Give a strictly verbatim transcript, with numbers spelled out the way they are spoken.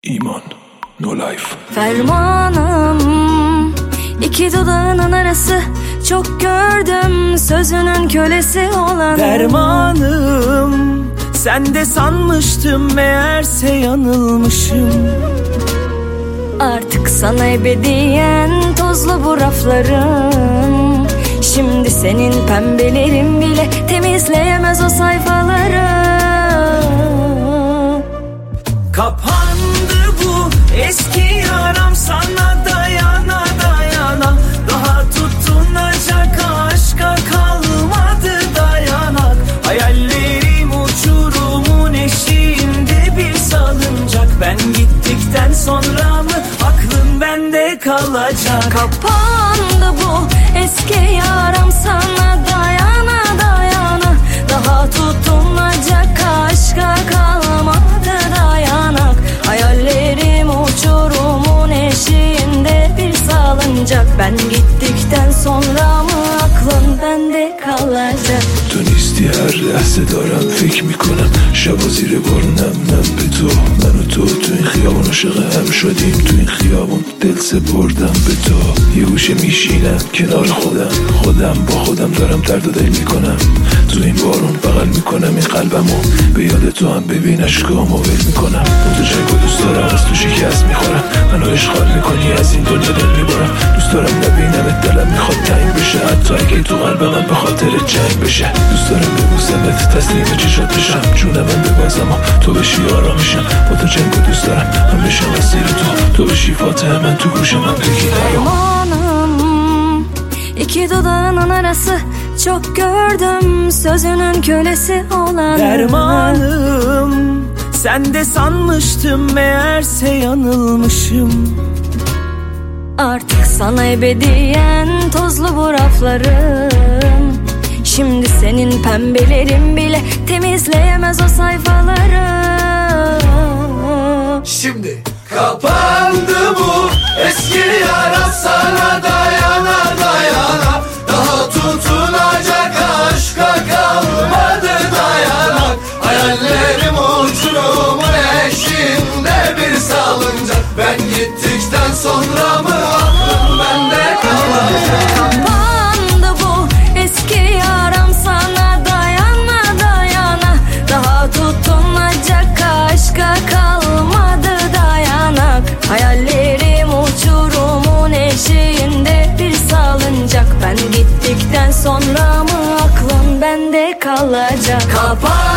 İman, no life. Fermanım, iki dudağının arası, çok gördüm sözünün kölesi olan. Dermanım, sen de sanmıştım, meğerse yanılmışım. Artık sana ebediyen tozlu bu raflarım. Şimdi senin pembelerin bile temizleyemez o sayfaları. Kapandı bu eski yaram, sana dayana dayana. Daha tutunacak aşka kalmadı dayanak. Hayallerim uçurumun eşiğinde bir salıncak. Ben gittikten sonra mı aklın bende kalacak? Kapandı bu eski yaram, sana dayana dayana. Daha tutunacak aşka kalmadı dayanak. Hayallerim uçurumun eşiğinde bir salıncak. Ben gittikten sonra mı aklın bende kalacak? دونستی هر لحظه دارم فکر میکنم شبا زیر بارون نم نم به تو. من و تو تو این خیابون عاشق هم شدیم، تو این خیابون دل سپردم به تو. یه گوشه میشینم کنار خودم خودم با خودم دارم درد و دل میکنم. تو این بارون بغل میکنم این قلبمو، به یاد تو هم ببین اشکامو ول میکنم. متشکر دوست دارم از تو شکست میخورم، منو اشغال میکنی از این دنیا دل میبرم. دوست دارم نبینمت دلم میخواد تنگ بشه، حتی اگه تو قلب من به خاطر جنگ بشه. دوست دارم ببوسمت تسلیم چشات بشم، جون من ببازم و تو بشی آرامیشم. با تو جنگو دوست دارم من بشم اسیر تو، تو بشی فاتحه من تو گوش من بگی Dermanım, iki dudağının arası, çok gördüm sözünün kölesi olan. Dermanım, sen de sanmıştım, meğerse yanılmışım. Artık sana ebediyen tozlu bu raflarım. Şimdi senin pembelerin bile temizleyemez o sayfaları. Şimdi kapandı bu eski yara, sana dayana dayana. Daha tutunacak aşka kalmadı dayanak. Hayallerim uçurumun eşiğinde bir salıncak. Ben gittikten sonra mı aklım bende kalacak? Kapandı bu eski yaram, sana dayana dayana. Daha tutunacak aşka kalmadı dayanak. Hayallerim uçurumun eşiğinde bir salıncak. Ben gittikten sonra mı aklın bende kalacak? Kapan